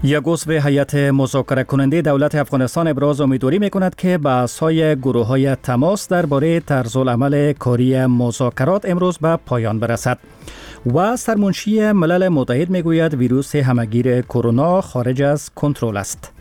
یک عضو هیئت مذاکره کننده دولت افغانستان ابراز امیدواری می‌کند که به اساس گروه‌های تماس درباره طرزالعمل کاری مذاکرات امروز به پایان برسد. و سرمنشی ملل متحد میگوید ویروس همهگیر کرونا خارج از کنترل است.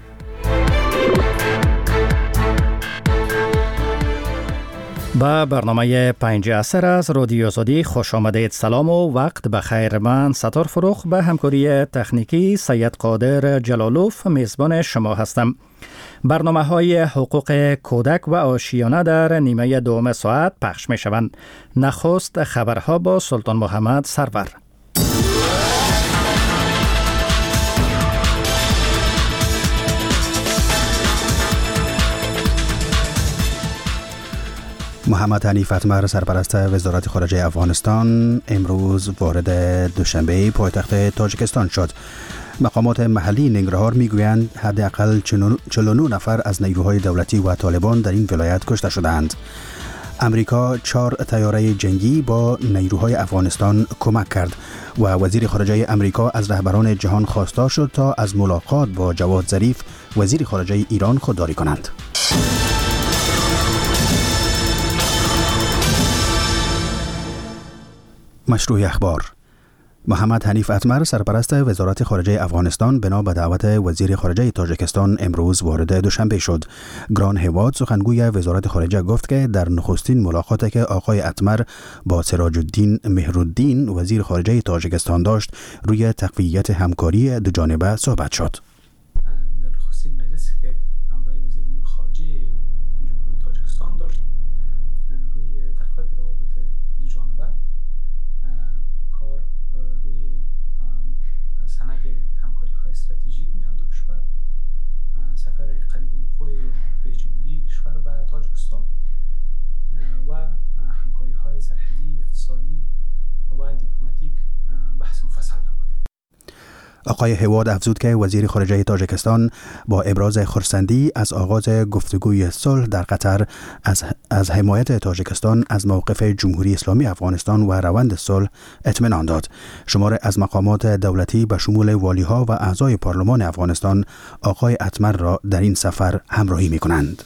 با برنامه 5 عصر از رادیو آزادی خوش آمدید. سلام و وقت بخیر. من ستار فروخ به همکاری تکنیکی سید قادر جلالوف میزبان شما هستم. برنامه های حقوق کودک و آشیانه در نیمه دوم ساعت پخش می شوند. نخست خبرها با سلطان محمد سرور. محمد حنیف اتمر سرپرست وزارت خارجه افغانستان امروز وارد دوشنبه پایتخت تاجیکستان شد. مقامات محلی ننگرهار میگویند حداقل 49 نفر از نیروهای دولتی و طالبان در این ولایت کشته شدند. امریکا 4 طیاره جنگی با نیروهای افغانستان کمک کرد و وزیر خارجه امریکا از رهبران جهان خواستار شد تا از ملاقات با جواد ظریف وزیر خارجه ایران خودداری کنند. مشروع اخبار. محمد حنیف اتمر سرپرست وزارت خارجه افغانستان بنا به دعوت وزیر خارجه تاجیکستان امروز وارد دوشنبه شد. گران هواد سخنگوی وزارت خارجه گفت که در نخستین ملاقاتی که آقای اتمر با سراج الدین مهرالدین وزیر خارجه تاجیکستان داشت روی تقویت همکاری دو جانبه صحبت شد. در نخستین مجلسی که همراه وزیر امور خارجه تاجیکستان داشت روی تقویت روابط دو جانبه کار روی سند همکاری های استراتژیک میان دو کشور، سفر قریب وقوع رئیس جمهوری کشور به تاجیکستان و همکاری های سرحدی، اقتصادی و دیپلماتیک بحث مفصل نمود. آقای هواد افزود که وزیر خارجه تاجیکستان با ابراز خرسندی از آغاز گفتگوی صلح در قطر از حمایت تاجیکستان از موقف جمهوری اسلامی افغانستان و روند صلح اطمینان داد. شمار از مقامات دولتی به شمول والیها و اعضای پارلمان افغانستان آقای اتمر را در این سفر همراهی می‌کنند.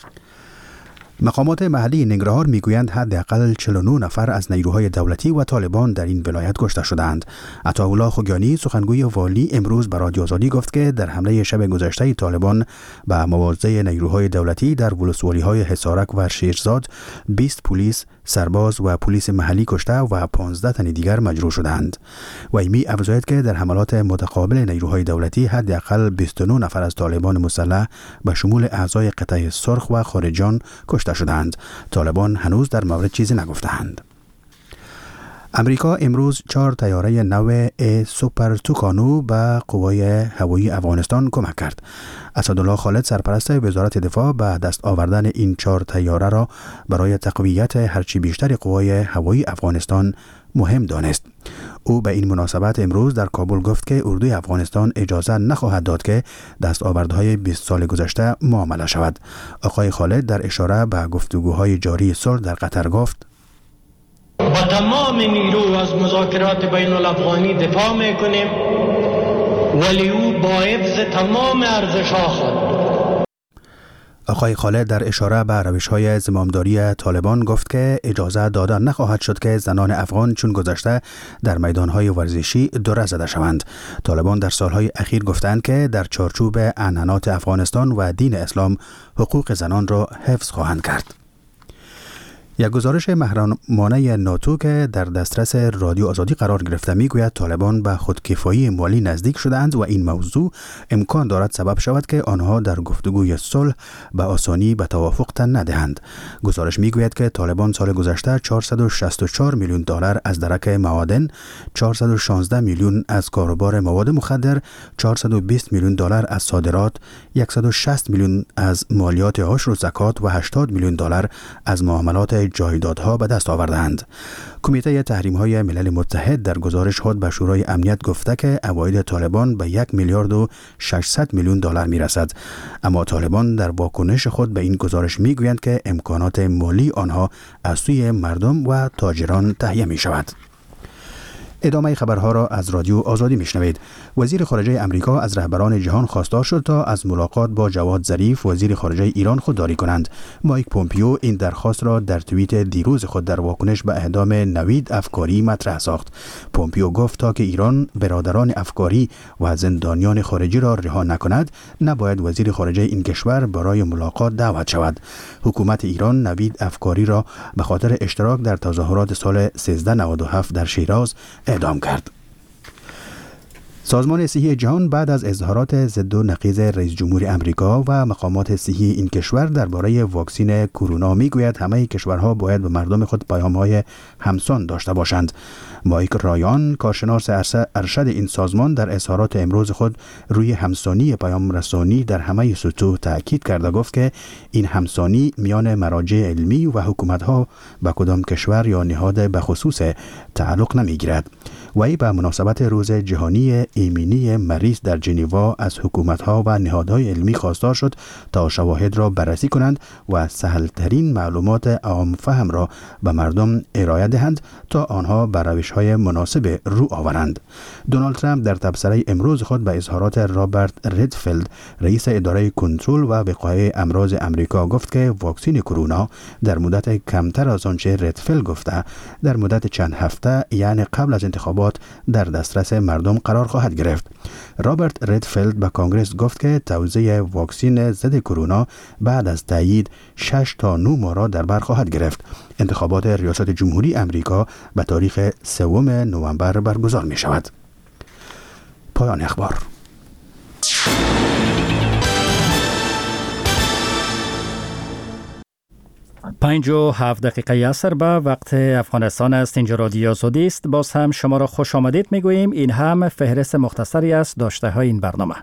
مقامات محلی ننگرهار میگویند حداقل 49 نفر از نیروهای دولتی و طالبان در این ولایت کشته شدند. عطاالله خوگیانی سخنگوی والی امروز به رادیو آزادی گفت که در حمله شب گذشته طالبان به مواضع نیروهای دولتی در ولسوالی‌های حصارک و شیرزاد 20 پلیس، سرباز و پلیس محلی کشته و 15 تن دیگر مجروح شدند. و می افزاید که در حملات متقابل نیروهای دولتی حداقل 29 نفر از طالبان مسلح به شمول اعضای قطعه سرخ و خارجان کشته شدند. طالبان هنوز در مورد چیزی نگفتند. امریکا امروز 4 طیاره نو سوپر توکانو به قوای هوایی افغانستان کمک کرد. اسدالله خالد سرپرست وزارت دفاع به دست آوردن این 4 طیاره را برای تقویت هرچی بیشتر قوای هوایی افغانستان مهم دانست. او به این مناسبت امروز در کابل گفت که اردوی افغانستان اجازه نخواهد داد که دستاوردهای 20 سال گذشته معامله شود. آقای خالد در اشاره به گفتگوهای جاری صلح در قطر گفت: با تمام نیرو از مذاکرات بین الافغانی دفاع میکنیم، ولی او با حفظ تمام ارزش‌ها خود. آقای خالد در اشاره به روش‌های زمامداری طالبان گفت که اجازه داده نخواهد شد که زنان افغان چون گذشته در میدان‌های ورزشی دوره زده شوند. طالبان در سالهای اخیر گفتند که در چارچوب عنعنات افغانستان و دین اسلام حقوق زنان را حفظ خواهند کرد. یک گزارش محرمانه ناتو که در دسترس رادیو آزادی قرار گرفته میگوید طالبان به خودکفایی مالی نزدیک شدند و این موضوع امکان دارد سبب شود که آنها در گفتگوی صلح به آسانی به توافق تن ندهند. گزارش میگوید که طالبان سال گذشته 464 میلیون دلار از درک معادن، 416 میلیون از کاروبار مواد مخدر، 420 میلیون دلار از صادرات، 160 میلیون از مالیات عشر و زکات و 80 میلیون دلار از معاملات جایدادها به دست آوردند. کمیته تحریم‌های ملل متحد در گزارش خود به شورای امنیت گفته که عواید طالبان به 1 میلیارد و 600 میلیون دلار میرسد. اما طالبان در واکنش خود به این گزارش میگویند که امکانات مالی آنها از سوی مردم و تاجران تهیه می شود. ادامه خبرها را از رادیو آزادی میشنوید. وزیر خارجه امریکا از رهبران جهان خواستار شد تا از ملاقات با جواد ظریف وزیر خارجه ایران خودداری کنند. مایک پومپیو این درخواست را در توییت دیروز خود در واکنش به اعدام نوید افکاری مطرح ساخت. پومپیو گفت تا که ایران برادران افکاری و زندانیان خارجی را رها نکند، نباید وزیر خارجه این کشور برای ملاقات دعوت شود. حکومت ایران نوید افکاری را به خاطر اشتراک در تظاهرات سال 1397 در شیراز اعدام کرد. سازمان صحی جهان بعد از اظهارات ضد و نقیض رئیس جمهور امریکا و مقامات صحی این کشور درباره واکسن کرونا میگوید همه کشورها باید به مردم خود پیام‌های همسان داشته باشند. مایک رایان، کارشناس ارشد این سازمان، در اظهارات امروز خود روی همسانی پیام رسانی در همه سطوح تاکید کرده گفت که این همسانی میان مراجع علمی و حکومت‌ها به کدام کشور یا نهاد به خصوص تعلق نمیگیرد. وی به مناسبت روز جهانی ایمنی مریض در ژنو از حکومت‌ها و نهادهای علمی خواستار شد تا شواهد را بررسی کنند و سهل‌ترین معلومات عام فهم را به مردم ارائه دهند تا آنها به روش‌های مناسب رو آورند. دونالد ترامپ در تبصره امروز خود به اظهارات رابرت ردفیلد، رئیس اداره کنترل و وقایع امراض امریکا گفت که واکسن کرونا در مدت کمتر از آنچه ردفیلد گفته در مدت چند هفته یعنی قبل از انتخابات در دسترس مردم قرار خواهد گرفت. رابرت ردفیلد به کانگرس گفت که توزیع واکسن ضد کرونا بعد از تایید 6 تا 9 ماه را در بر خواهد گرفت. انتخابات ریاست جمهوری امریکا به تاریخ 3 نوامبر برگزار می شود. پایان اخبار. 57 دقیقه عصر به وقت افغانستان است. اینجا رادیو آزادی است. باز هم شما را خوش آمدید میگوییم. این هم فهرست مختصری است داشته های این برنامه.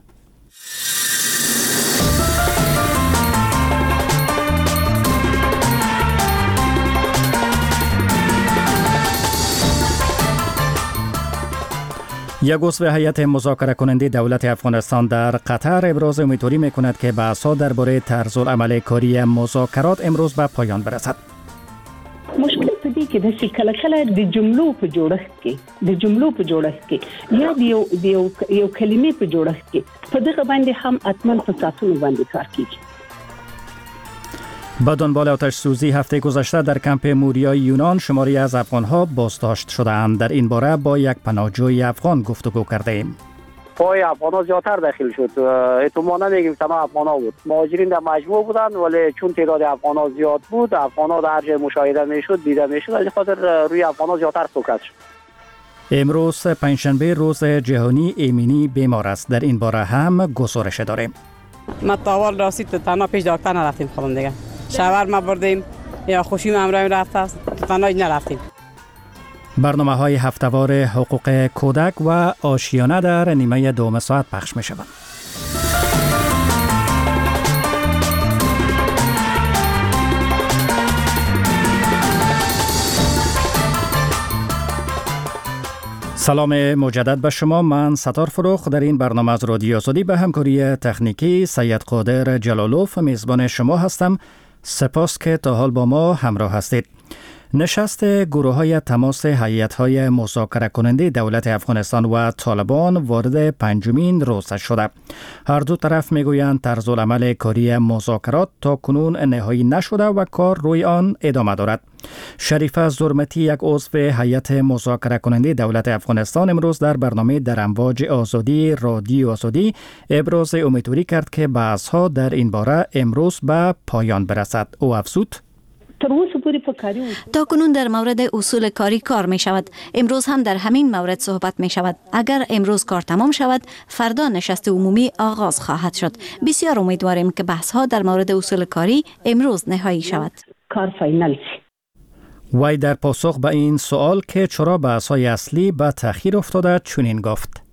یک عضو هیئت مذاکره کننده دولت افغانستان در قطر ابراز امیدواری میکند که بحث‌ها درباره طرزالعمل کاری مذاکرات امروز به پایان برسد. مشکل پدې کې د کله کله د جملو په جوړښت کې یا د یو کلمې په جوړښت کې په دغه باندې هم حتما په ساعتونو باندې کار کیږي. با دنبال آتش سوزی هفته گذشته در کمپ موریای یونان شماری از افغان‌ها بازداشت شده‌اند. در این باره با یک پناهجوی افغان گفتگو کردیم. پای افغان‌ها زیادتر داخل شد. احتمالاً نمیگیم تمام افغان‌ها بود. مهاجرین در مجموع بودند ولی چون تعداد افغان‌ها زیاد بود، افغان‌ها در هر جای مشاهده می‌شد، دیده می‌شد، از خاطر روی افغان‌ها زیادتر فوکس شد. امروز پنجشنبه روز جهانی ایمنی بیمار است. در این باره هم گزارش داریم. ما تاول راسید تنها پیش دکتر نرفتیم خودم دیگه. شاور ما بردیم یا خوشیم امرای رفت است تنها نرفتیم. برنامه های هفته‌وار حقوق کودک و آشیانه در نیمه دوم ساعت پخش می شود. سلام مجدد به شما. من ستار فروخ در این برنامه از رادیو آزادی به همکاری تکنیکی سید قادر جلالوف میزبان شما هستم. سپاس که تا حال با ما همراه هستید. نشست گروه‌های تماس هیئت‌های مذاکره کننده دولت افغانستان و طالبان وارد پنجمین روز شده. هر دو طرف میگویند طرزالعمل کاری مذاکرات تا کنون نهایی نشده و کار روی آن ادامه دارد. شریفه زرمتی، یک عضو هیئت مذاکره کننده دولت افغانستان، امروز در برنامه در امواج آزادی رادیو آزادی ابراز امیدواری کرد که بحث‌ها در این باره امروز به پایان برسد. او افزود: تا کنون در مورد اصول کاری کار می شود. امروز هم در همین مورد صحبت می شود. اگر امروز کار تمام شود، فردا نشست عمومی آغاز خواهد شد. بسیار امیدواریم که بحث ها در مورد اصول کاری امروز نهایی شود. کار فاینال وی در پاسخ به این سوال که چرا بحث های اصلی به تأخیر افتاده چنین گفت: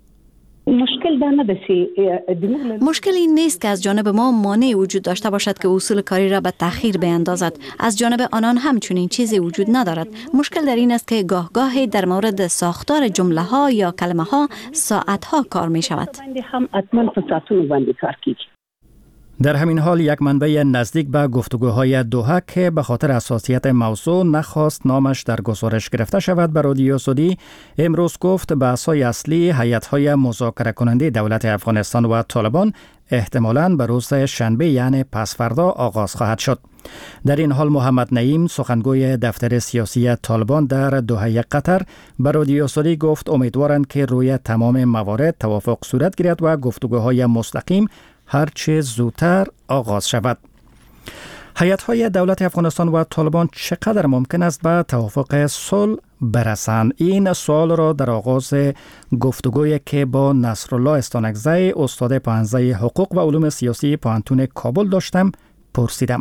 مشکل این نیست که از جانب ما مانع وجود داشته باشد که اصول کاری را به تأخیر بیندازد. از جانب آنان هم چنین چیزی وجود ندارد. مشکل در این است که گاه گاهی در مورد ساختار جمله ها یا کلمه ها ساعت ها کار می شود. در همین حال یک منبع نزدیک به گفتگوهای دوحه که به خاطر حساسیت موضوع نخواست نامش در گزارش گرفته شود به رادیو سعودی امروز گفت بحث‌های اصلی هیئت‌های مذاکره کننده دولت افغانستان و طالبان احتمالاً به روز شنبه یعنی پس فردا آغاز خواهد شد. در این حال محمد نعیم سخنگوی دفتر سیاسی طالبان در دوحه قطر به رادیو سعودی گفت امیدوارند که روی تمام موارد توافق صورت گیرد و گفتگوهای مستقیم هرچه زودتر آغاز شود. هیئت‌های دولت افغانستان و طالبان چقدر ممکن است به توافق صلح برسند؟ این سوال را در آغاز گفتگویی که با نصرالله استانکزی استاد پانزه حقوق و علوم سیاسی پانتون کابل داشتم پرسیدم.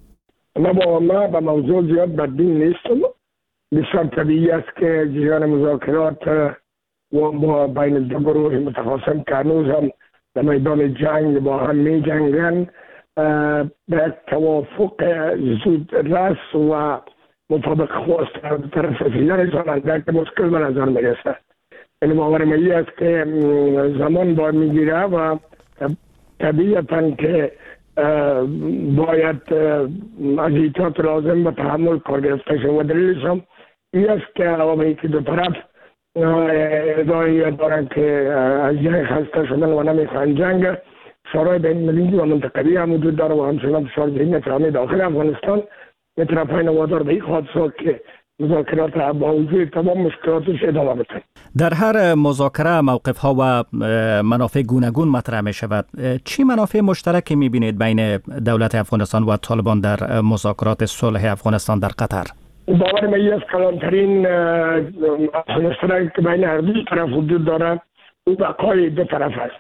ما به موضوع زیاد بدبین نیستم. بسیار طبیعی است که جریان مذاکرات و بین دو گروه متخاصم که هنوز هم در میدان جنگ با هم می جنگن به توافق زود رس و مطابق خواست طرف نرسانند که مشکل به نظر می رسد. این باورم این است که زمان باید می گیره و طبیعتا که باید از ایتات لازم به تحمل کار گرفته شد و دلیلش هم این است که عواملی که دو طرف ادعای دارند که از جنگ خسته شدن و نمیخواهند جنگ شورای بین المللی و منطقوی هم وجود داره و همچنان فشار ذهنی همه داخل افغانستان به طرفین وادار به این خواهد شد که مذاکرات با وجود تمام مشکلاتش ادامه بدهند. در هر مذاکره موقف‌ها و منافع گوناگون مطرح می شود. چی منافع مشترکی می بینید بین دولت افغانستان و طالبان در مذاکرات صلح افغانستان در قطر؟ باور من است کلانترین مشترک که بین هر دو طرف وجود داره او بقای دو طرف است.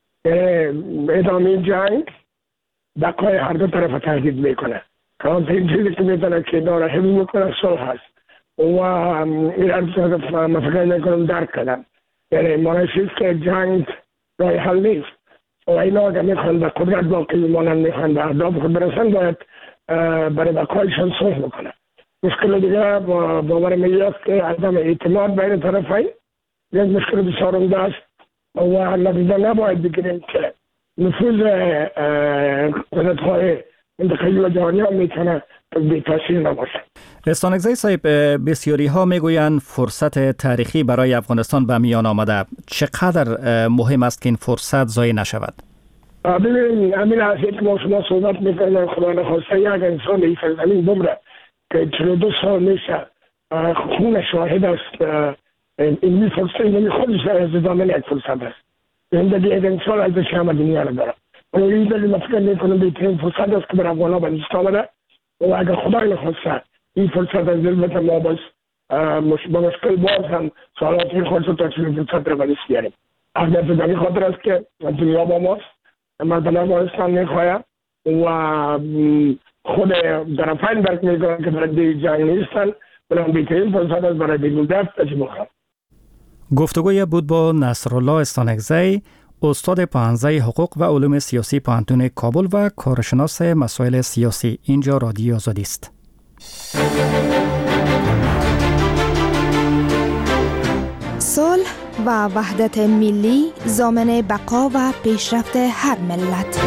ادامه جنگ بقای هر دو طرف تهدید میکنه. کلانترین چیزی که میتونه که ناراحتی میکنه صلح است و این هر دو طرف فکر میکنم درک کنم. یعنی معنیش است که جنگ راه حل نیست و اینا اگر میخوان به قدرت باقی بمانند میخوان به اهداف خود برسن باید برای بقایشان صلح میکنه. مشکل دیگه باور من است که عدم اعتماد بین طرفین یک مشکل بسیار عمده است و نتیجه نباید بگیریم که نفوذ قدرت‌های منطقه‌ای و جهانی هم میتونه بی تاثیر نباشه. استانکزی صاحب، بسیاری ها میگویند فرصت تاریخی برای افغانستان به میان آمده. چقدر مهم است که این فرصت ضایع نشود؟ ببینید همین از که ما شما صحبت میکنیم خدا نخواسته یک انسان این سرزمین بمره که 42 سال میشه خون شاهد است این فرصت این خودش از ادامه یک فرصت است. زندگی یک انسان از شما دنیا رو داره. و این دلیل فکر میکنم بهترین فرصت است که بر افغان‌ها به دست آمده و اگر خدای نخواسته این فرصت از دل ما باز با مشکل باز هم سوالاتی خودش رو تشکیل فرصت رو به دست بیاریم. اگر به این خاطر است که دنیا با ماست مردم افغانستان میخواهد و خود طرفین درک میکنن که برای جنگ نیستن بلان بهترین فرصت است برای بیگودت تجربه کنند. گفتگوی بود با نصرالله استانکزی استاد پانزه حقوق و علوم سیاسی پانتون کابل و کارشناس مسائل سیاسی. اینجا رادیو آزادی است. صلح و وحدت ملی ضامن بقا و پیشرفت هر ملت.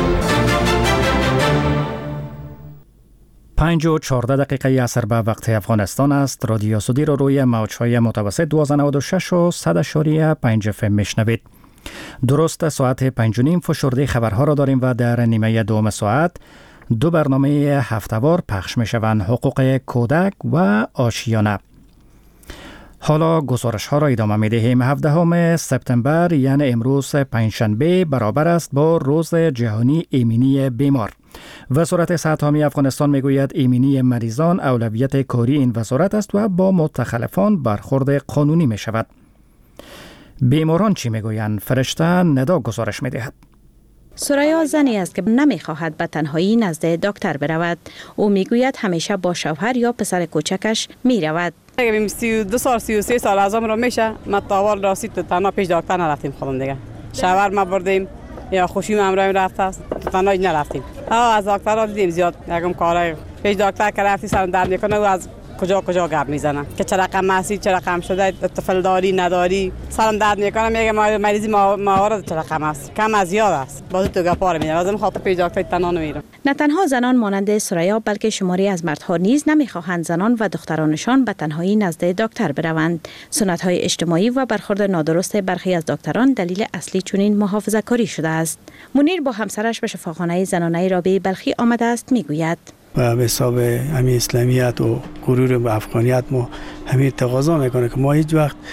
5 و 14 دقیقه عصر به وقت افغانستان است. رادیو آزادی رو روی موج‌های متوسط 1296 و 100.5 FM میشنوید. درست ساعت 5:30 فشرده خبرها را داریم و در نیمه دوم ساعت 2 برنامه هفته‌وار پخش میشوند: حقوق کودک و آشیانه. حالا گزارش ها را ادامه می دهیم. 17 سپتامبر یعنی امروز پنجشنبه برابر است با روز جهانی ایمنی بیمار. وزارت صحت عامه افغانستان می گوید ایمنی مریضان اولویت کاری این وزارت است و با متخلفان برخورد قانونی می شود. بیماران چی می گویند؟ فرشته ندا گزارش می دهد. سریا زنی است که نمیخواهد به تنهایی نزد دکتر برود. او میگوید همیشه با شوهر یا پسر کوچکش میرود. اگه 32 سال 33 سال از عمرم میشه ما تاول راسید تنها پیش دکتر نرفتیم خودم دیگه. شوهر ما بردیم یا خوشی امرای رفته است تنها نرفتیم. از دکتر دیدیم زیاد یکم کارای پیش دکتر که رفتی سر درد میکنه و از کجا گپ میزنن که چه رقم هستی، چه رقم شده، طفل داری نداری، سرم درد میکنه، میگه مریضی موارد چه رقم است، کم از زیاد است، باز تو گپا رو میزنه. لازم خاطر پیش دکتر تنها نمیرم. نه تنها زنان مانند سریا بلکه شماری از مردها نیز نمیخواهند زنان و دخترانشان به تنهایی نزد دکتر بروند. سنت‌های اجتماعی و برخورد نادرست برخی از دکتران دلیل اصلی چنین محافظه‌کاری شده است. منیر با همسرش به شفاخانه زنانه رابعه بلخی آمده است، میگوید و به حساب همین اسلامیت و غرور و افغانیت ما همین تقاضا میکنه که ما هیچ وقت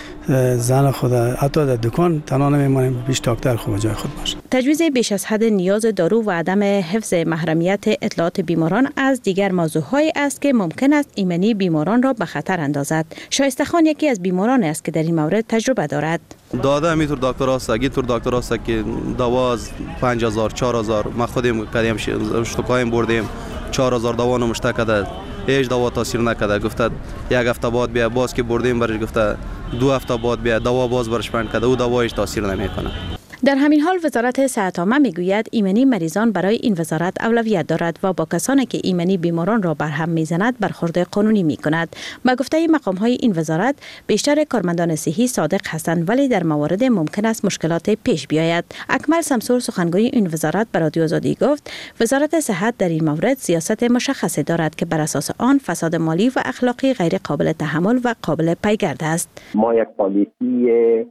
زن خود حتی در دکان تنها نمیمانیم، پیش دکتر خود جای خود باشه. تجویز بیش از حد نیاز دارو و عدم حفظ محرمیت اطلاعات بیماران از دیگر موضوعهایی است که ممکن است ایمنی بیماران را به خطر اندازد. شایسته خان یکی از بیماران است که در این مورد تجربه دارد. داده همینطور دکتر است، اگه دکتر است که دوا 5000 4000 ما خودم کردیم شتکایم بردیم 4000 دوا نمشته کرده، هیچ دوا تاثیر نکرده. گفته یک هفته بعد بیا، باز که بردیم برش گفته 2 هفته بعد بیا، دوا باز برش بند کرده، او دوا هیچ تاثیر نمیکنه. در همین حال وزارت صحت عامه میگوید ایمنی مریضان برای این وزارت اولویت دارد و با کسانی که ایمنی بیماران را برهم میزند برخورد قانونی میکند. با گفته مقام های این وزارت بیشتر کارمندان صحی صادق هستند، ولی در موارد ممکن است مشکلات پیش بیاید. اکمل سمسور سخنگوی این وزارت به رادیو آزادی گفت وزارت صحت در این مورد سیاست مشخصی دارد که بر اساس آن فساد مالی و اخلاقی غیر قابل تحمل و قابل پیگرد است. ما یک پالیسی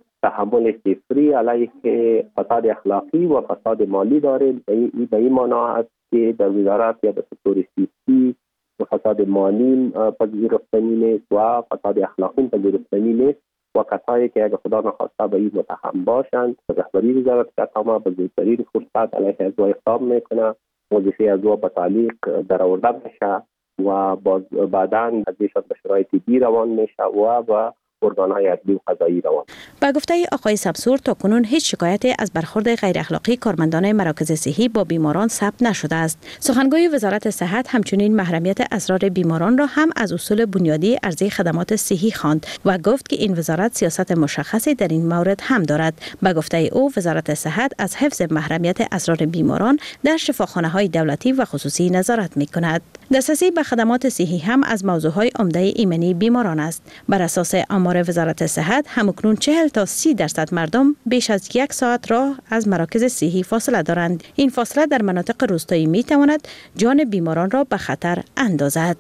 تحمل صفری علیه فساد اخلاقی و فساد مالی داریم. به این معنا است که در وزارت یا در سکتور سیاسی و فساد مالی پذیرفتنی نیست و فساد اخلاقی پذیرفتنی نیست و کسایی که اگر خدا نخواسته به این متهم باشند، رهبری وزارت صحت عامه به زودترین فرصت علیه از او اقدام میکنه، وظیفه از او به تعلیق در آورده بشه و بعداً ازشان به شرایط طبی روان میشه و به ارگان‌های عدلی و قضایی روان. با گفته آقای سمسور تاکنون هیچ شکایتی از برخورد غیر اخلاقی کارمندان مراکز صحی با بیماران ثبت نشده است. سخنگوی وزارت صحت همچنین محرمیت اسرار بیماران را هم از اصول بنیادی عرضه خدمات صحی خواند و گفت که این وزارت سیاست مشخصی در این مورد هم دارد. با گفته او وزارت صحت از حفظ محرمیت اسرار بیماران در شفاخانه‌های دولتی و خصوصی نظارت می‌کند. دسترسی به خدمات صحی هم از موضوعهای عمده ایمنی بیماران است. بر اساس آمار وزارت صحت همکنون 40 تا 30% مردم بیش از 1 ساعت راه از مراکز صحی فاصله دارند. این فاصله در مناطق روستایی می تواند جان بیماران را به خطر اندازد.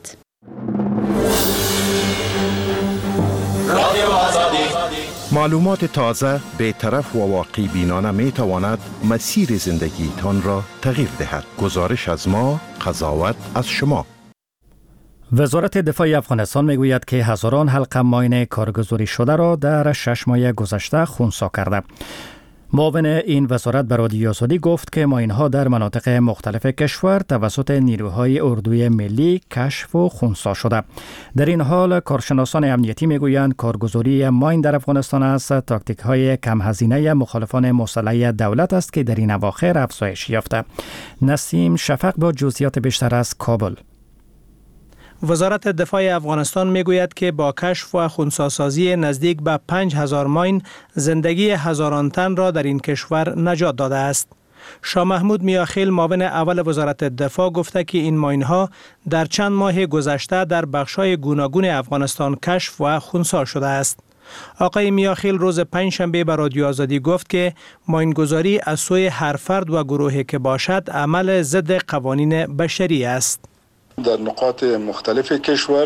معلومات تازه، بی‌طرف و واقعی بینانه می تواند مسیر زندگی تان را تغییر دهد. گزارش از ما، قضاوت از شما. وزارت دفاع افغانستان میگوید که هزاران حلقه ماین کارگزاری شده را در 6 ماه گذشته خنثی کرده. معاون این وزارت به رادیو آزادی گفت که ماین‌ها در مناطق مختلف کشور توسط نیروهای اردوی ملی کشف و خنثی شده. در این حال کارشناسان امنیتی میگویند کارگزاری ماین در افغانستان از تاکتیک‌های کم هزینه مخالفان مسلح دولت است که در این اواخر افزایش یافته. نسیم شفق با جزئیات بیشتر از کابل. وزارت دفاع افغانستان میگوید که با کشف و خنثی‌سازی نزدیک به 5000 ماین زندگی هزاران تن را در این کشور نجات داده است. شاه محمود میاخیل معاون اول وزارت دفاع گفته که این ماین‌ها در چند ماه گذشته در بخش‌های گوناگون افغانستان کشف و خنثی شده است. آقای میاخیل روز پنجشنبه به رادیو آزادی گفت که ماین‌گذاری از سوی هر فرد و گروهی که باشد عمل ضد قوانین بشری است. در نقاط مختلف کشور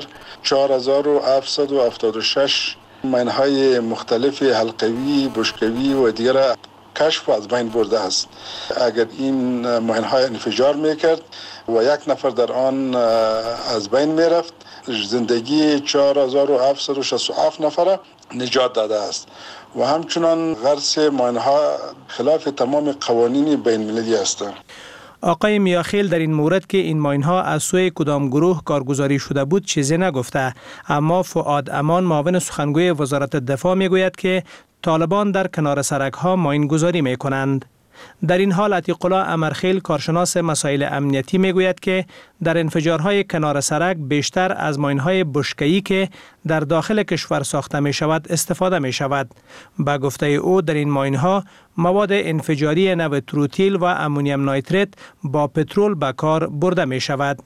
4776 ماین‌های مختلف حلقوی، بشکوی و دیگر کشف و از بین برده است. اگر این ماین‌های انفجار میکرد و یک نفر در آن از بین میرفت، زندگی 4767 نفر نجات داده است و همچنان غرس ماین‌ها خلاف تمام قوانین بین المللی هستند. آقای میاخیل در این مورد که این ماین‌ها از سوی کدام گروه کارگزاری شده بود چیزی نگفته، اما فؤاد امان معاون سخنگوی وزارت دفاع میگوید که طالبان در کنار سرک‌ها ماین گذاری میکنند. در این حال عتیق الله امرخیل کارشناس مسائل امنیتی میگوید که در انفجارهای کنار سرک بیشتر از ماین‌های بشکه‌ای که در داخل کشور ساخته می شود استفاده می شود. با گفته او در این ماین‌ها مواد انفجاری نوع تروتیل و امونیم نایتریت با پترول به کار برده می شود.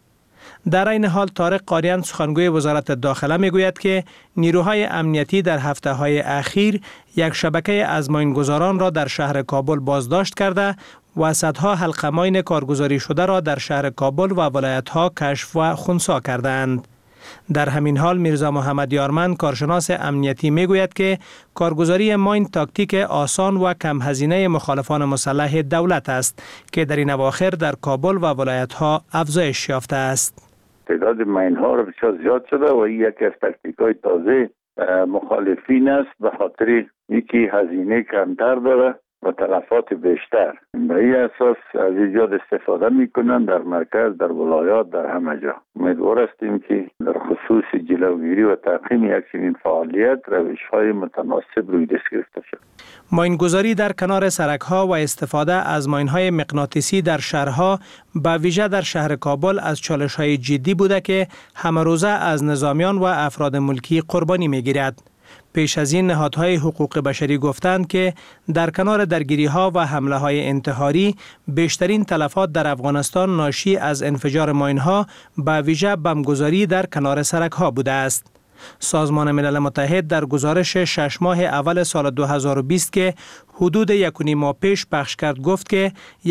در این حال طارق قاریان سخنگوی وزارت داخله میگوید که نیروهای امنیتی در هفته‌های اخیر یک شبکه ازمایشگذاران را در شهر کابل بازداشت کرده و صدها حلقه‌ماین کارگزاری شده را در شهر کابل و ولایت‌ها کشف و خنثی کردند. در همین حال میرزا محمد یارمند کارشناس امنیتی میگوید که کارگزاری ماین تاکتیک آسان و کم هزینه مخالفان مسلح دولت است که در این اواخر در کابل و ولایت‌ها افزایش یافته است. تعداد ماین ها را بسیار زیاد شده و این یکی از تاکتیک های تازه مخالفین است، به خاطر اینکه هزینه کمتر داره و تلفات بیشتر. به این اساس از ایجاد استفاده میکنن در مرکز، در ولایات، در همه جا. امیدوار هستیم که در خصوص جلوگیری و تعقیم یک چنین فعالیت روش‌های متناسب روی دست گرفته شد. ماینگذاری در کنار سرک‌ها و استفاده از ماین‌های مغناطیسی در شهرها به ویژه در شهر کابل از چالش‌های جدی بوده که همه روزه از نظامیان و افراد ملکی قربانی می‌گیرد. پیش از این نهادهای حقوق بشری گفتند که در کنار درگیری‌ها و حمله‌های انتحاری بیشترین تلفات در افغانستان ناشی از انفجار ماین‌ها به ویژه بمبگذاری در کنار سرک‌ها بوده است. سازمان ملل متحد در گزارش 6 ماه اول سال 2020 که حدود 1.5 ماه پیش پخش کرد گفت که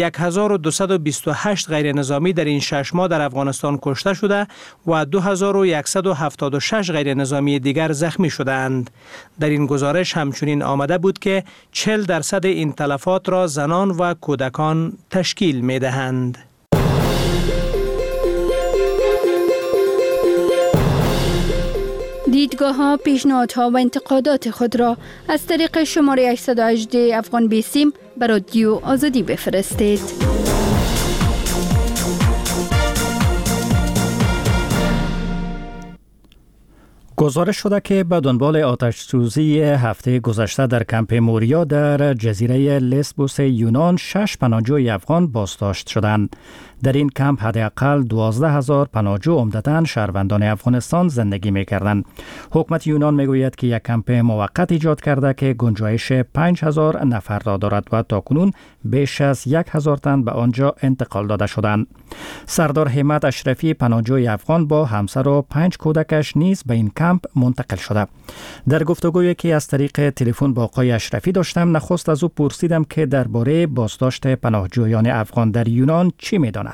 1228 غیر نظامی در این 6 ماه در افغانستان کشته شده و 2176 غیر نظامی دیگر زخمی شدند. در این گزارش همچنین آمده بود که 40% این تلفات را زنان و کودکان تشکیل می دهند. دیدگاه‌ها، پیشنهادها و انتقادات خود را از طریق شماره 818 افغان بیسیم به رادیو آزادی بفرستید. گزارش شده که به دنبال آتش سوزی هفته گذشته در کمپ موریا در جزیره لسبوس یونان 6 پناهجوی افغان بازداشت شدند. در این کمپ حداقل 12,000 پناهجو عمدتاً شهروندان افغانستان زندگی می‌کردند. حکومت یونان میگوید که یک کمپ موقت ایجاد کرده که گنجایش 5,000 نفر را دارد و تاکنون بیش از 1,000 تن به آنجا انتقال داده شدند. سردار همت اشرفی پناهجوی افغان با همسر و 5 کودکش نیز به این کمپ منتقل شده. در گفتگویی که از طریق تلفن با آقای اشرفی داشتم، نخست از او پرسیدم که درباره بازداشت پناهجویان افغان در یونان چی می‌داند.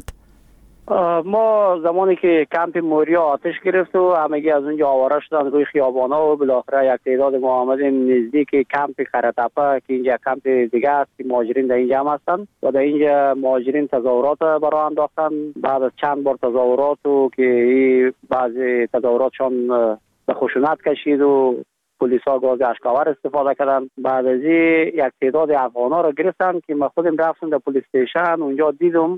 ما زمانی که کمپ موریا آتش گرفت و همگی از اونجا آواره شدن روی خیابانا و بالاخره یک تعداد ما آمدیم نزدیک کمپ خرتپه که اینجا کمپ دیگه است که مهاجرین در اینجا هم هستن و در اینجا مهاجرین تظاهرات برای انداختن. بعد از چند بار تظاهرات و که بعضی تظاهراتشان به خشونت کشید و پلیس ها گاز اشکاور استفاده کردن. بعد از یک تعداد افغان ها را گرفتن که ما خودم رفتم در پلیس استیشن، اونجا دیدم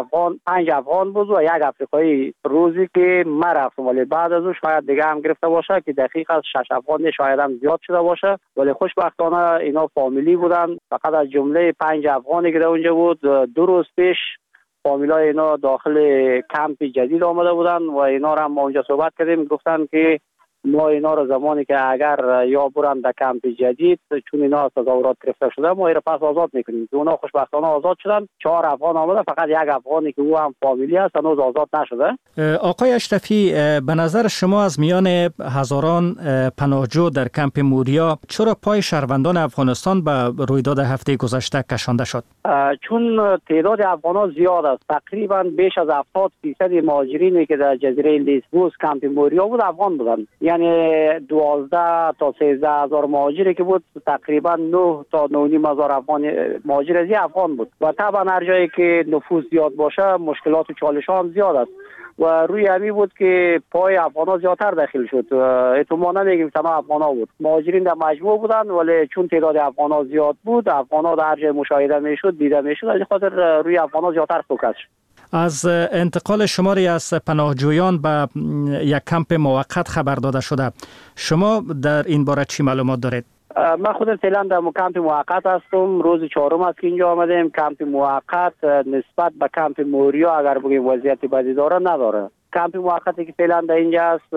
5 افغان بود و یک افریقایی. روزی که من رفتم ولی بعد از اون شاید دیگه هم گرفته باشه که دقیق از 6 افغان شاید هم زیاد شده باشه، ولی خوشبختانه اینا فامیلی بودن. فقط از جمله 5 افغانی که در اونجا بود 2 روز پیش فامیلای اینا داخل کمپ جدید آمده بودن و اینا را ما اونجا صحبت کردیم، گفتن که ما اینا رو زمانی که اگر یا برن در کمپ جدید چون اینا تظاهرات گرفته شده ما اینا پس آزاد میکنیم. اونا خوشبختانه آزاد شدن. 4 افغان آمده، فقط 1 افغانی که او هم فامیلی است هنوز آزاد نشده. آقای اشرفی، به نظر شما از میان هزاران پناهجو در کمپ موریا چرا پای شهروندان افغانستان به رویداد هفته گذشته کشانده شد؟ چون تعداد افغان‌ها زیاد است. تقریبا بیش از 70% مهاجرینی که در جزیره لسبوس کمپ موریا بود افغان بودن. یعنی 12 تا 13 هزار مهاجری که بود تقریبا 9 تا 9.5 هزار افغان مهاجر از افغان بود و طبعا هر جایی که نفوس زیاد باشه مشکلات و چالش ها هم زیاد است و روی همی بود که پای افغان ها زیادتر داخل شد. احتمالا نمیگیم تمام افغان ها بود، مهاجرین در مجموع بودن ولی چون تعداد افغان ها زیاد بود افغان ها در هر جای مشاهده میشد دیده میشد، از خاطر روی افغان ها زیادتر فوکس شد. از انتقال شماری از پناهجویان به یک کمپ موقت خبر داده شده. شما در این باره چی معلومات دارید؟ من خودم فعلا در کمپ موقت هستم. روز 4 است که اینجا آمدیم. کمپ موقت نسبت به کمپ موریا اگر بگیم وضعیت بدی داره نداره. کمپ موقتی که فعلا در اینجا است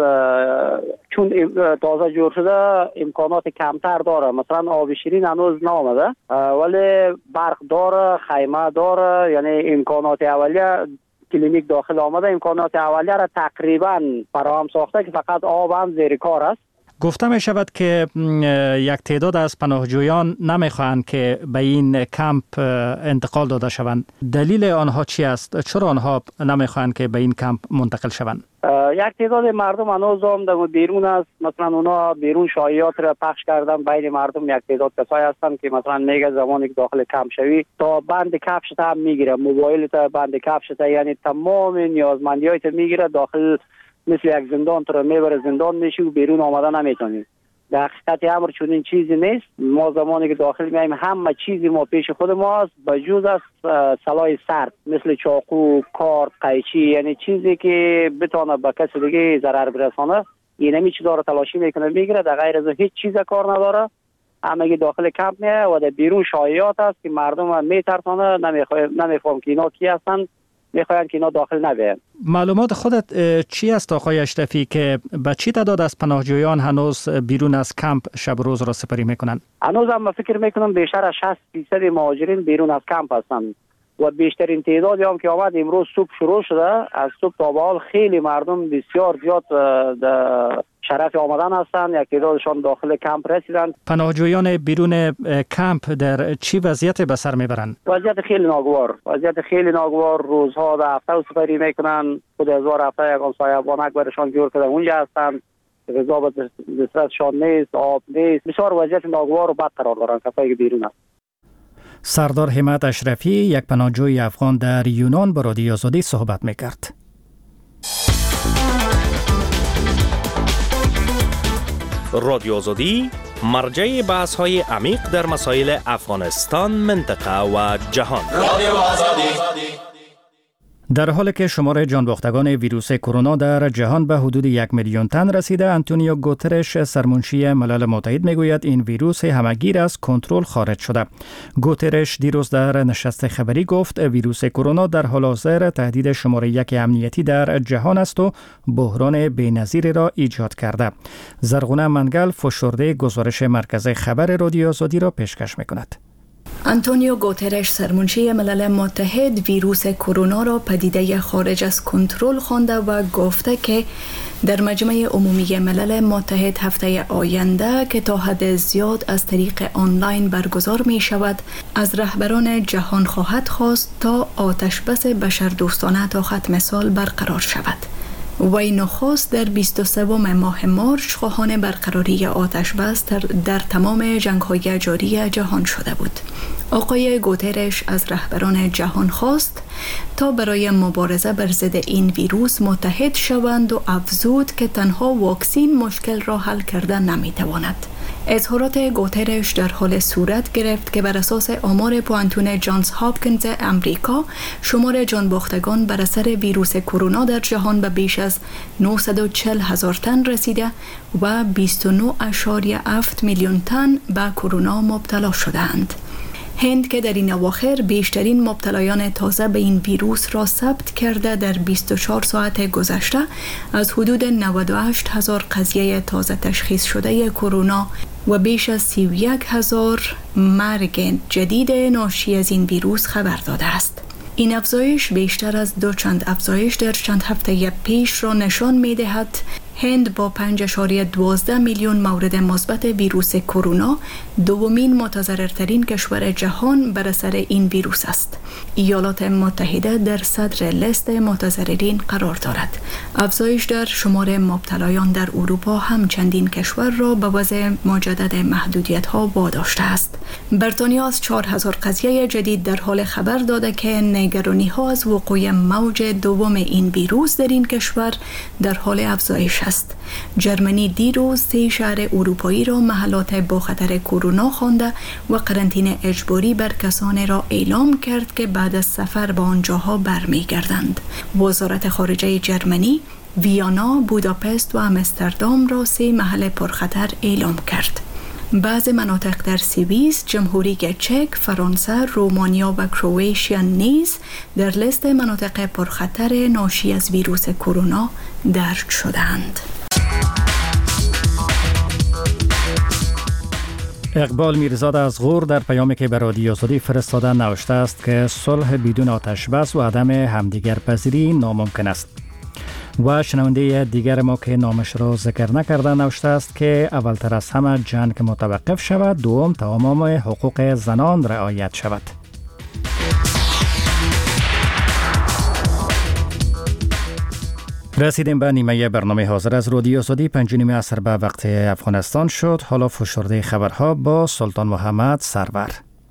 چون تازه جور شده امکانات کمتر داره. مثلا آب شیرین هنوز نامده ولی برق داره، خیمه داره، یعنی امکانات اولیه کلینیک داخل آمده امکانات اولیه را تقریبا فراهم ساخته که فقط آب هم زیر کار است. گفته می شود که یک تعداد از پناهجویان نمیخواهند که به این کمپ انتقال داده شوند. دلیل آنها چی است؟ چرا آنها نمیخواهند که به این کمپ منتقل شوند؟ یک تعداد مردم هنوز هم در بیرون است. مثلا اونا بیرون شایعات را پخش کردن بین مردم. یک تعداد کسایی هستند که مثلا میگه زمانی که داخل کمپ شوی تا بند کفشت هم میگیره، موبایلت بند کفشت، یعنی تمام نیازمندیات میگیره داخل، مثل یک زندان تو رو میبره زندان میشی و بیرون آمدن نمیتونی. در حقیقت امر چون این چیزی نیست. ما زمانی که داخل میایم همه چیزی ما پیش خود ما است بجز از سلاح سرد مثل چاقو، کارت، قیچی، یعنی چیزی که بتونه به کسی دیگه ضرر برسانه اینمی چیزا رو تلاشی میکنه میگیره. در غیر از هیچ چیز کار نداره. همه داخل کمپ میه و در بیرون شایعات است که مردم میترسانه. نمیفهم که اینا کی هستن، میخواین که اینا داخل نبیان. معلومات خودت چی است آقای اشرفی که به چی تعداد از پناهجویان هنوز بیرون از کمپ شب روز را سپری میکنن؟ هنوز هم فکر میکنم بیشتر از 60% مهاجرین بیرون از کمپ هستند و بیشترین تعدادی هم که آمد امروز صبح شروع شده. از صبح تا به حال خیلی مردم بسیار زیاد شرف آمدن هستند. یک تعدادشان داخل کمپ رسیدند. پناهجویان بیرون کمپ در چی وضعیت به سر میبرند؟ وضعیت خیلی ناگوار. روزها در هفته و سپری میکنن. خود هزار هفته یکان سایبانک برشان جور کرده اونجا هستند. غذا به دسترسشان نیست، آب نیست. بسیار وضعیت ناگوار و بد قرار دارند کسایی که بیرون است. سردار همت اشرفی یک پناهجوی افغان در یونان با رادیو آزادی صحبت میکرد. رادیو آزادی مرجع بحث‌های عمیق در مسائل افغانستان، منطقه و جهان. رادیو آزادی. در حالی که شمار جانباختگان ویروس کرونا در جهان به حدود 1 میلیون تن رسیده، آنتونیو گوترش سرمنشی ملل متحد میگوید این ویروس همه‌گیر از کنترل خارج شده. گوترش دیروز در نشست خبری گفت ویروس کرونا در حال حاضر تهدید شماره 1 امنیتی در جهان است و بحران بی‌نظیری را ایجاد کرده. زرغونه منگل فشرده گزارش مرکز خبر رادیو آزادی را پیشکش میکند. آنتونیو گوترش سرمنشی ملل متحد ویروس کرونا را پدیده خارج از کنترل خوانده و گفته که در مجمع عمومی ملل متحد هفته آینده که تا حد زیاد از طریق آنلاین برگزار می شود از رهبران جهان خواهد خواست تا آتشبس بشردوستانه تا ختم سال برقرار شود. وی نخست در 23 ماه مارچ خواهان برقراری آتشبس در تمام جنگ‌های جاری جهان شده بود. آقای گوترش از رهبران جهان خواست تا برای مبارزه بر ضد این ویروس متحد شوند و افزود که تنها واکسین مشکل را حل کردن نمی‌تواند. اظهارات گوترش در حال صورت گرفت که بر اساس آمار پوانتون جانز هاپکینز امریکا شمار جانباختگان بر اثر ویروس کرونا در جهان به بیش از 940,000 تن رسیده و 29.7 میلیون تن به کرونا مبتلا شدند. هند که در این اواخر بیشترین مبتلایان تازه به این ویروس را ثبت کرده در 24 ساعت گذشته از حدود 98,000 قضیه تازه تشخیص شده کرونا و بیش از 31,000 مرگ جدید ناشی از این ویروس خبر داده است. این افزایش بیشتر از دو چند افزایش در چند هفته پیش را نشان می دهد. هند با 5.12 میلیون مورد مثبت ویروس کرونا دومین متضررترین کشور جهان بر اثر این ویروس است. ایالات متحده در صدر لیست متضررین قرار دارد. افزایش در شمار مبتلایان در اروپا هم چندین کشور را به وضع مجدد محدودیت‌ها واداشته است. بریتانیا از 4,000 قضیه جدید در حال خبر داده که نگرانی‌ها از وقوع موج دوم این ویروس در این کشور در حال افزایش است. جرمنی دیروز 3 شهر اروپایی را محلات با خطر کرونا خوانده و قرنطینه اجباری بر کسانی را اعلام کرد که بعد از سفر به آنجاها برمیگردند. وزارت خارجه جرمنی ویانا، بوداپست و آمستردام را 3 محل پرخطر اعلام کرد. بعضی مناطق در سوئیس، جمهوری چک، فرانسه، رومانیا و کرواتیا نیز در لیست مناطق پرخطر ناشی از ویروس کرونا درج شدند. اقبال میرزاد از غور در پیامی که به رادیو آزادی فرستاده نوشته است که صلح بدون آتش بس و عدم همدیگر پذیری ناممکن است. و شنونده دیگر ما که نامش را ذکر نکرده نوشته است که اولتر از همه جنگ متوقف شود، دوم تمام حقوق زنان رعایت شود. رسیدیم به نیمه برنامه حاضر از رادیو آزادی. 5 عصر به وقت افغانستان شد. حالا فشرده خبرها با سلطان محمد سرور.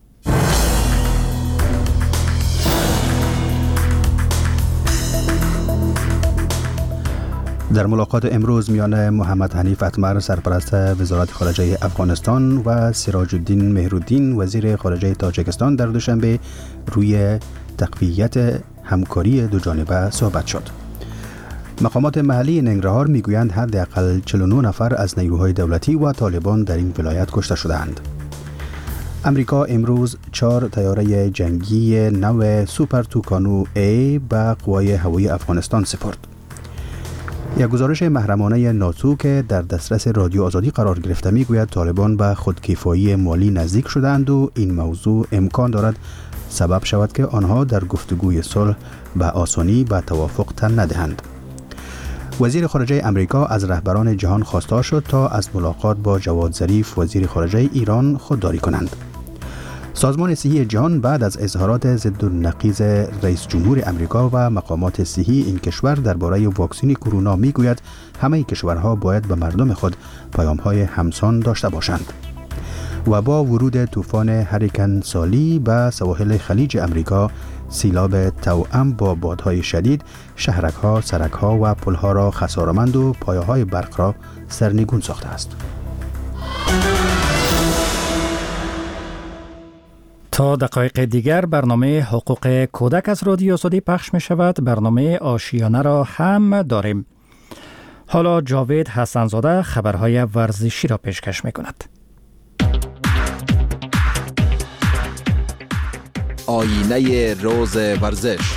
در ملاقات امروز میان محمد حنیف اتمر سرپرست وزارت خارجه افغانستان و سراج الدین مهرالدین وزیر خارجه تاجیکستان در دوشنبه روی تقویت همکاری دو جانبه صحبت شد. مقامات محلی ننگرهار میگویند حداقل 49 نفر از نیروهای دولتی و طالبان در این ولایت کشته شدند. امریکا امروز 4 طیاره جنگی نو سوپر توکانو A به قوای هوایی افغانستان سپرد. یک گزارش محرمانه ناتو که در دسترس رادیو آزادی قرار گرفته میگوید طالبان به خودکفایی مالی نزدیک شدند و این موضوع امکان دارد سبب شود که آنها در گفتگوی صلح به آسانی به توافق تن ندهند. وزیر خارجه امریکا از رهبران جهان خواستار شد تا از ملاقات با جواد ظریف وزیر خارجه ایران خودداری کنند. سازمان صحی جهان بعد از اظهارات ضد النقیض رئیس جمهور امریکا و مقامات صحی این کشور درباره واکسن کرونا میگوید همه کشورها باید به مردم خود پیام‌های همسان داشته باشند. و با ورود طوفان هریکن سالی به سواحل خلیج امریکا، سیلاب توأم با بادهای شدید شهرک‌ها، سرک‌ها و پل‌ها را خساره‌مند و پایه‌های برق را سرنگون ساخته است. تا دقایق دیگر برنامه حقوق کودک از رادیو آزادی پخش می شود. برنامه آشیانه را هم داریم. حالا جاوید حسنزاده خبرهای ورزشی را پیشکش می کند. آینه روز ورزش.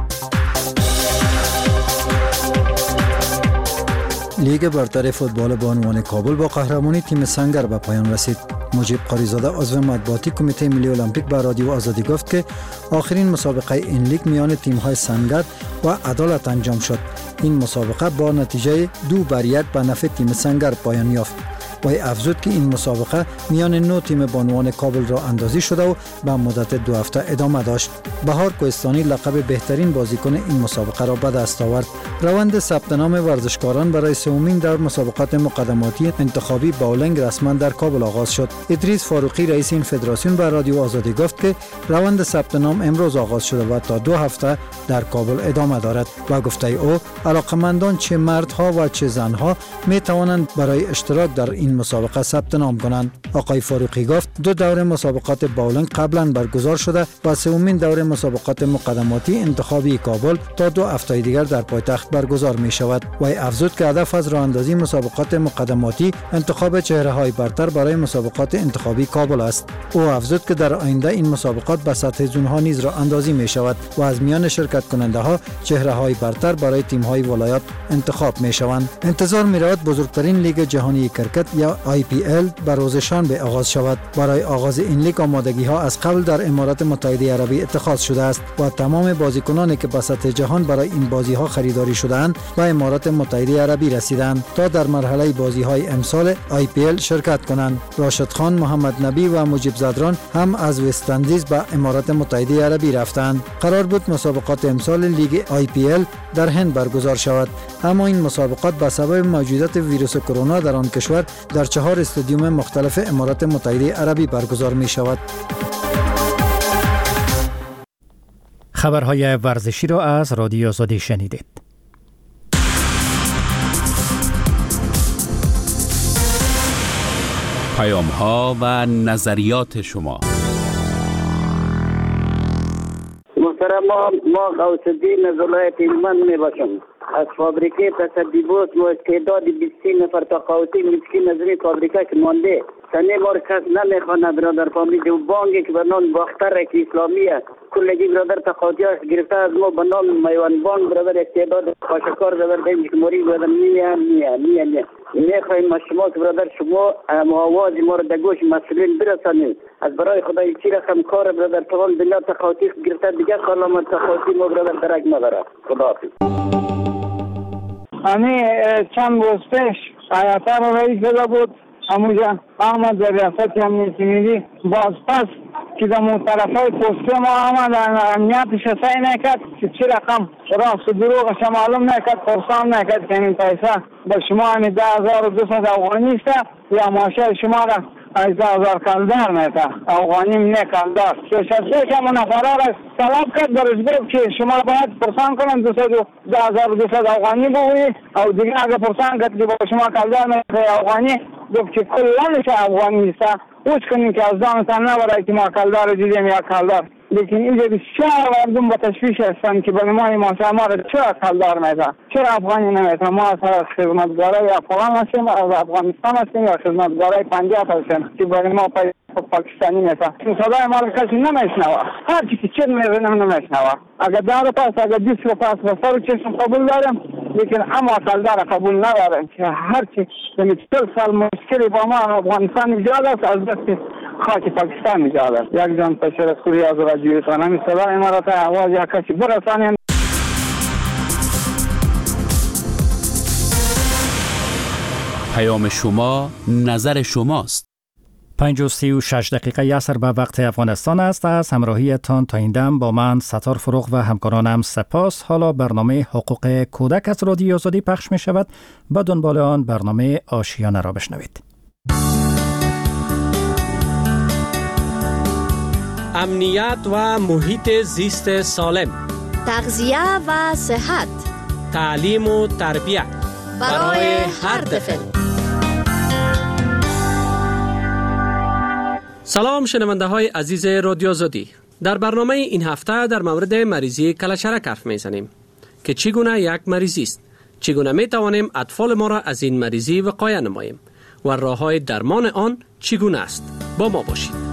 لیگ برتر فوتبال بانوان کابل با قهرمانی تیم سنگر به پایان رسید. مجیب قاریزاده عضو مطبوعاتی کمیته ملی المپیک به رادیو آزادی گفت که آخرین مسابقه این لیگ میان تیم‌های سنگر و عدالت انجام شد. این مسابقه با نتیجه 2-1 به نفع تیم سنگر پایان یافت. وی افزود که این مسابقه میان 9 تیم بانوان کابل را اندازی شده و به مدت 2 هفته ادامه داشت. بهار کوهستانی لقب بهترین بازیکن این مسابقه را به دست آورد. روند ثبت نام ورزشکاران برای سومین دور مسابقات مقدماتی انتخابی باولنگ رسما در کابل آغاز شد. ادریس فاروقی رئیس این فدراسیون به رادیو آزادی گفت که روند ثبت نام امروز آغاز شده و تا 2 هفته در کابل ادامه دارد. و گفته او علاقمندان چه مردها و چه زنها می توانند برای اشتراک در این مسابقه ثبت نام کنند. آقای فاروقی گفت 2 دور مسابقات باولنگ قبلا برگزار شده و سومین دور مسابقات مقدماتی انتخابی کابل تا 2 هفته دیگر در پایتخت برگزار می شود. و افزود که هدف از راه اندازی مسابقات مقدماتی انتخاب چهره‌های برتر برای مسابقات انتخابی کابل است. او افزود که در آینده این مسابقات به سطح زون‌ها نیز راه اندازی می شود و از میان شرکت کننده ها چهره‌های برتر برای تیم‌های ولایات انتخاب می شوند. انتظار می رود بزرگترین لیگ جهانی کرکت یا IPL به روز شنبه آغاز شود. برای آغاز این لیگ آمادگی‌ها از قبل در امارات متحده عربی اتخاذ شده است و تمام بازیکنانی که به سطح جهان برای این بازی‌ها خریداری شده‌اند به امارات متحده عربی رسیدند تا در مرحله بازی‌های امسال IPL شرکت کنند. راشد خان، محمد نبی و مجیب زدران هم از وست اندیز به امارات متحده عربی رفتند. قرار بود مسابقات امسال لیگ IPL در هند برگزار شود، اما این مسابقات به سبب موجودیت ویروس کرونا در آن کشور در 4 استادیوم مختلف امارات متحده عربی برگزار می شود. خبرهای ورزشی را از رادیو آزادی شنیدید. پیام‌ها و نظریات شما. محترم ما غوث الدین از ولایت هلمند می باشم. از فابریکه تصدیبات و استعداد 20 نفر تقاوتی مسکین از این فابریکه که مانده سنه ما کس نمیخوانه برادر فامیلی و بانگی که بنان باختر که اسلامیه کلگی برادر تقاوتی هاش گرفته از ما بنان میوان بانگ برادر استعداد خاشکار برادر دیم که موری برادر میه میخوایم از شما که برادر شما آواز ما را در گوش مسئولین برسانید. از برای خدای چی رقم کار برادر تمام دنیا تخاطی گرفته دیگه کلام تخاطی ما برادر درک نداره. خداحافظ. چند روز پیش آیاتا رو رئیس داده بود همونجا آمد در ریاست امنیتی ملی باز پس که در اون طرفای پسته ما آمد امنیتش سعی نکرد که چی رقم راست و دروغش معلوم نکرد پرسان نکرد که این پیسه به شما 10,200 افغانی است یا ماشه شما را 18,000 کلدر نیتا افغانی نه کلدر شرطه که منافره را طلب کرد درش گفت که شما باید پرسان کنن 10,200 افغانی بگویی او دیگه اگه پرسان کرد که با شما کلدر نیتا افغانی گفت که کلانش افغانی نیست اوچ کنیم که از دانتان نبرای که ما کلدر دیدیم یا کلدر لیکن اینجا بسیار مردم با تشویش هستند که به نمای ما را چرا کلدر میتا چرا افغانی نمیتا ما از خدمتگارای افغان هستیم از افغانستان هستیم یا خدمتگارای پنجاب هستیم که به ما پاکستانی میتا صدای ما را کسی نمیشنوه هر چی که چه میزنم نمیشنوه اگر دار پاس اگر دیس رو پاس و سر چشم قبول دارم لیکن اما کلدر قبول ندارم که هر چی 40 سال مشکلی با ما افغانستان ایجاد است از دست خاک پاکستان ایجاد است. یک جان تشکر از رادیوی تانمی صدای ما را تا آواز یک کسی برسانیم. پیام شما نظر شماست. 5:36 عصر به وقت افغانستان است. از همراهیتان تا این دم با من ستار فروغ و همکارانم سپاس. حالا برنامه حقوق کودک از رادیو آزادی پخش می شود. با دنبال آن برنامه آشیانه را بشنوید. امنیت و محیط زیست سالم، تغذیه و صحت، تعلیم و تربیت برای هر طفل. سلام شنونده های عزیز رادیو آزادی. در برنامه این هفته در مورد مریضی کلهچرک حرف میزنیم که چگونه یک مریضی است، چگونه می توانیم اطفال ما را از این مریضی وقایه نماییم و راه های درمان آن چگونه است. با ما باشید.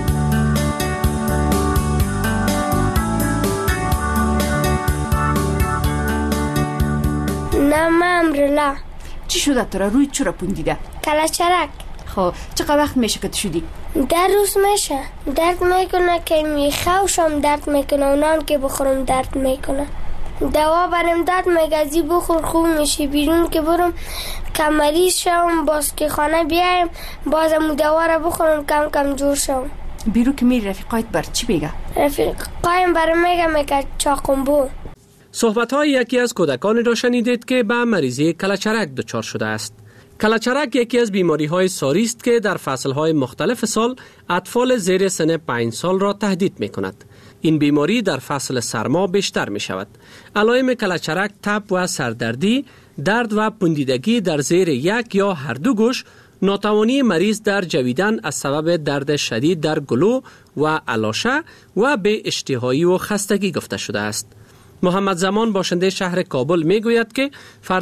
نه مامرلا. چی شده تو را؟ روی چرا پوندیده؟ کلهچرک. خب چقدر وقت میشه که تو شدی؟ در روز میشه. درد میکنه که میخوشم، درد میکنه و نان که بخورم درد میکنه. دوا برم درد میگه ازی بخور خوب میشی. بیرون که برم که مریض شم باز که خانه بیایم بازم دوا را بخورم کم کم جور شم. بیرون که میری رفیقایت بر چی بگه؟ رفیقایم برم میگه چاقنبو. صحبت‌های یکی از کودکانی را شنیدید که به مریضی کلهچرک دچار شده است. کلهچرک یکی از بیماری‌های ساری است که در فصل‌های مختلف سال اطفال زیر سن 5 سال را تهدید می‌کند. این بیماری در فصل سرما بیشتر می‌شود. علائم کلهچرک تب و سردردی، درد و پوندیدگی در زیر یک یا هر دو گوش، ناتوانی مریض در جویدن از سبب درد شدید در گلو و الاشه و به اشتهایی و خستگی گفته شده است. محمد زمان باشنده شهر کابل میگوید که